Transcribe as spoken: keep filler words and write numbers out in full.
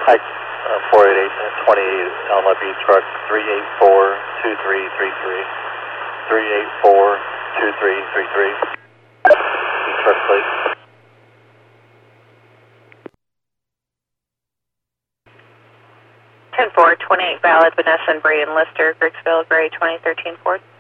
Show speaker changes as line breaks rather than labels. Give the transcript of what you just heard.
Hi, uh, four eight eight twenty-eight Alma B truck three eight four two three three three. three eight four two three three three. B truck plate.
ten four, twenty-eight valid, Vanessa and Braden Lister, Grigsville, Gray twenty thirteen Ford.